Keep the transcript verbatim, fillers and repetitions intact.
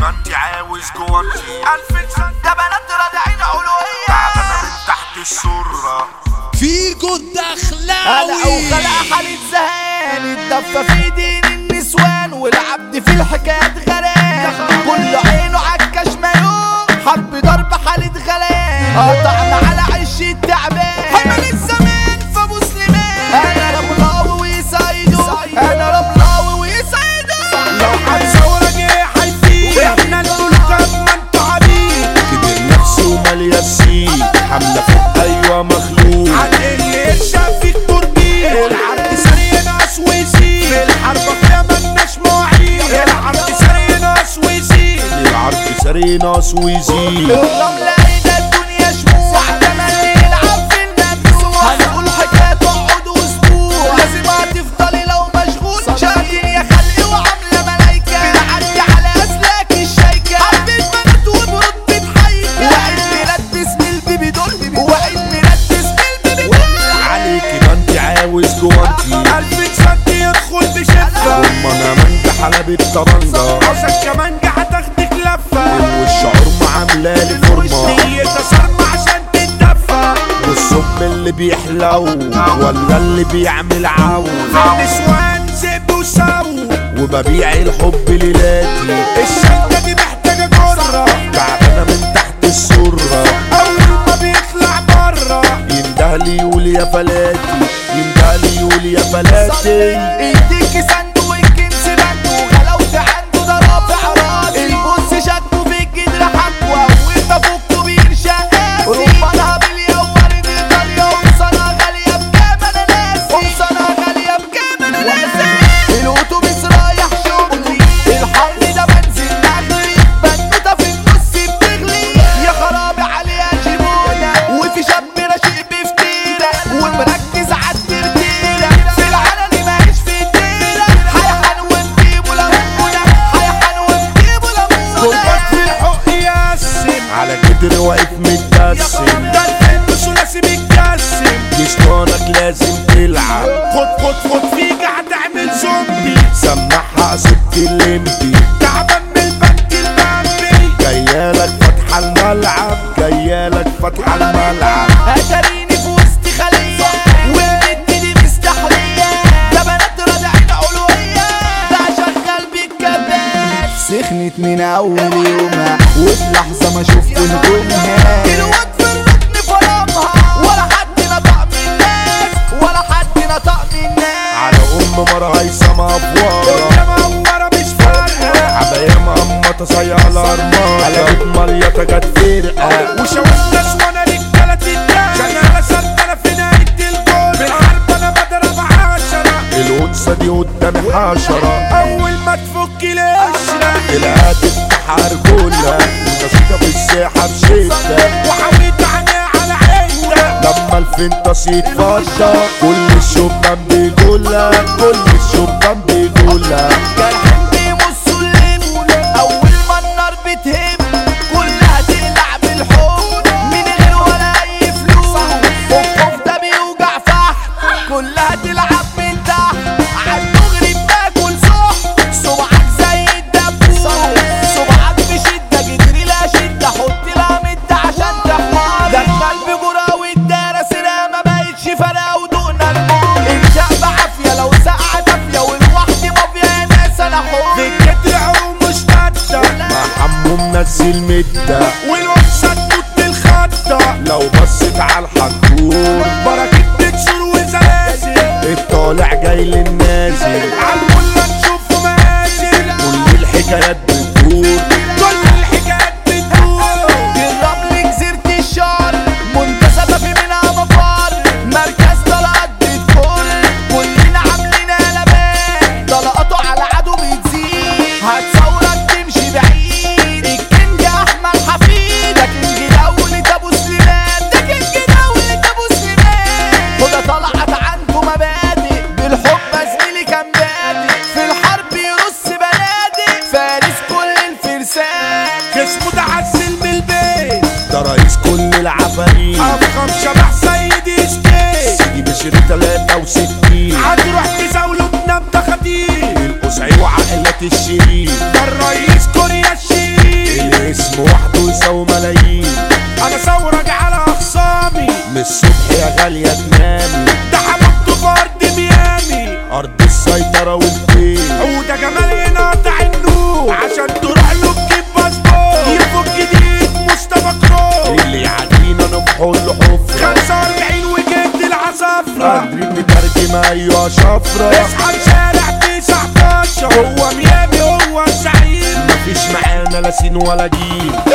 كيمانتي عاوز جوانتي ألف سنة ده بنات رادعين علوية تعبانة من تحت السرة فيجو الدخلاوي انا اوخلق حالة زهقان الدفة في دين النسوان والعبد في الحكايات غرام كل عينه عكاش مايوم حب ضرب حالة غلام قطعنا على عيش التعبان حمل الزمان فابو سليمان انا ربلاوي ويسايدو انا ربلاوي ويسايدو لو هتصور جه هيفيد احنا الملوك اما انتوا عبيد كبر نفسه ومال يسيد حملة فوق ايوه مخلوق اللي يتشاف فيك تربيه العرض سريع ناس ويزيد في الحرب فيها مالناش مواعيد العرض سريع ناس ويزيد العرض سري ناس ويزيد الرملة ايده الدنيا شموع تملي يلعب في الممنوع هنقول حكاية تقعد اسبوع لازم هتفضلي لو مشغول شاهدين يا خلقي وعاملة ملايكة بنعدي على اسلاك الشايكة حبيت بنات وبرد بتحيكة وعيد ميلاد باسم البيبي دول وعيد ميلاد باسم البيبي دول عليك كيمانتي عاوز جوانتي قلبك سد يدخل بشفة ثم انا منجح حلبة طرنجة عشان كمان هتاخدك لفة والشعور معاملالي فورمة نيتها صارمة عشان تتدفى والصب اللي بيحلو ولا اللي بيعمل عو النسوان زب وسو وببيع الحب ليلاتي الشنطة دي محتاجة جرة تعبانة من تحت السرة أول ما بيطلع برا يندهلي يقول يا فلاتي يندهلي يقول يا فلاتي اديكي صندوق الكنز بنده غلاوتي عنده ده رافع راسي البص شكله في الجدر حكوى وانت فوقته بيرشق قاسي رمانها باليوم ايطاليا ومصانها غالية بكام انا ناسي ومصانها غالية بكام انا ناسي الاتوبيس رايح شغلي الحر ده بنزل نغلي بنوتة في النص بتغلي يا خرابي عليها جيبونة وفي شاب رشيق بفتيلة ومركز عالترتيلة في العلن ماهيش في الديلة حيحن ونجيبه لمونة حيحن ونجيبه لمونة كربات في الحق يقسم على جدر واقف متقسم ده الفيلم ثلاثي متقسم جسمانك لازم تلعب خد خد خد فيك هتعمل زومبي سمعها ست الليمبي تعبان من البنك البنبي جايالك فتح الملعب جايالك فتح الملعب هتريني في وسط خلية والبنت دي مستحلية ده بنات رادعين علوية ده شغال بالكبات سخنت من اول يومها وفي لحظة ما شفت نجومها الواد في الركن فرمها ولا حد نطق من الناس ولا حد نطق من الناس على ام مرة هيثمة افوارة انما ورا مش فارقة عباية مقمطة صيالة ارمارة قلبت مريطة جت فرقة وشاورت نسوانة رجالة الدم شغالة سلطنة في نهاية الجول بالحرب انا بضرب عشرة الانثى دي قدامي حشرة اول ما تفك القشرة الهاتف تحرجولها ونشيطة في الساحة بشدة وحاولت عينيها على عينها لما الفنطس يتفضى كل الشبان بيقولها كل الشبان بيقولها جرحين بيبصوا اللم اول ما النار بتهم كلها تقلع بالحب من غير ولا اي فلوس الخوف ده بيوجع فحم كلها تلعب من تحت عالدغري بتاكل صح صبعك زي الدبوس صبعك بشدة جدري لا شدة حط لها مدة عشان تحمر دخل بجرة والدارة سرقة ما بقتش فارقة ودقنا الموت الشعب عافية لو سقعة دافية والوحدي مافيا يا ناس انا حر في الجدر عروم مش قدة مع حمو منزل مدة والوحشة تموت بالخطة لو بصت على الحنطور بركة بتشور وزلازل الطالع جاي للنازل عالمولة نشوفه مآزل كل الحكايات بتدور كل الحكايات بتدور الرمل جزيرة الشعر منتسبة في منها مفار مركز طلقات بتكل كلنا عاملين قلبان طلقاته على عدو بتزيد هتصورك تمشي بعيد الكينج احمد حفيد ده كينج دولة ابو سليمان ده كينج دولة ابو سليمان وده طلعت عنده مبادئ بالحب زميلي كان بادئ في الحرب يرص بنادق فارس كل الفرسان جسمه ده عزل من البيت ده رئيس كل العفاريت افخم شبح سيدي سكيت سيدي بشري تلاتة وستين هتروح تزاوله بنام تخدير القصعي وعائلات الشريف ده الرئيس كوريا الشريف وملايين. انا ثورج على اخصامي من الصبح يا غالية تنامي، ده حبيبته في ارض ميامي أرض السيطرة والبيت. وده جمال ينقطع النور عشان تروح له تجيب باسبور يفك جديد مصطفى كرو اللي يعدينا نبحر له حفرة خمسة واربعين وجد العصافرة قادرين نترجم أيوة شفرة. اصحى شارع تسعتاشر هو ميامي هو الزعيم مفيش معانا لا سين ولا جيل.